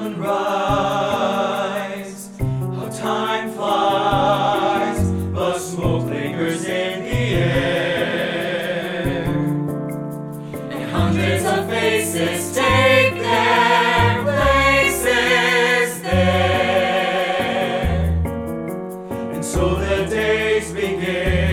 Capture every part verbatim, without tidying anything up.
sunrise. How time flies, but smoke lingers in the air, and hundreds of faces take their places there, and so the days begin.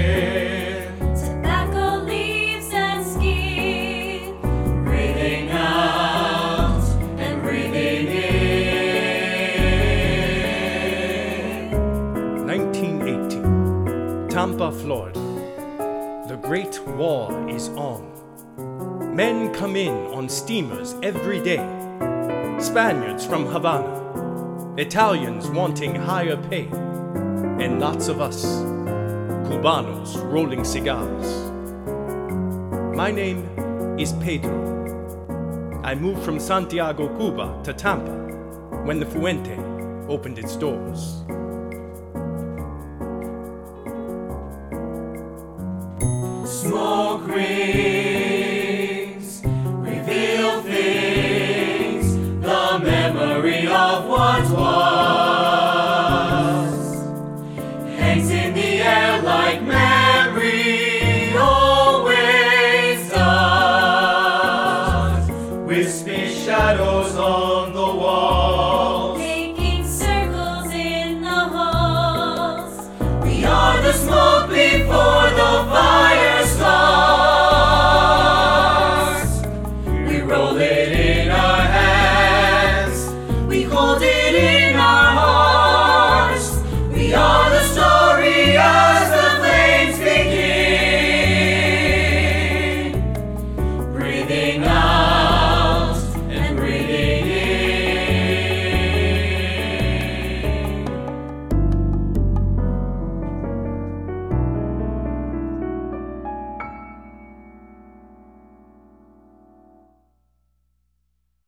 nineteen eighteen, Tampa, Florida. The Great War is on. Men come in on steamers every day. Spaniards from Havana, Italians wanting higher pay, and lots of us, Cubanos rolling cigars. My name is Pedro. I moved from Santiago, Cuba to Tampa when the Fuente opened its doors. Smoke rings, reveal things, the memory of what was, hangs in the air like memory always does, wispy shadows on the wall.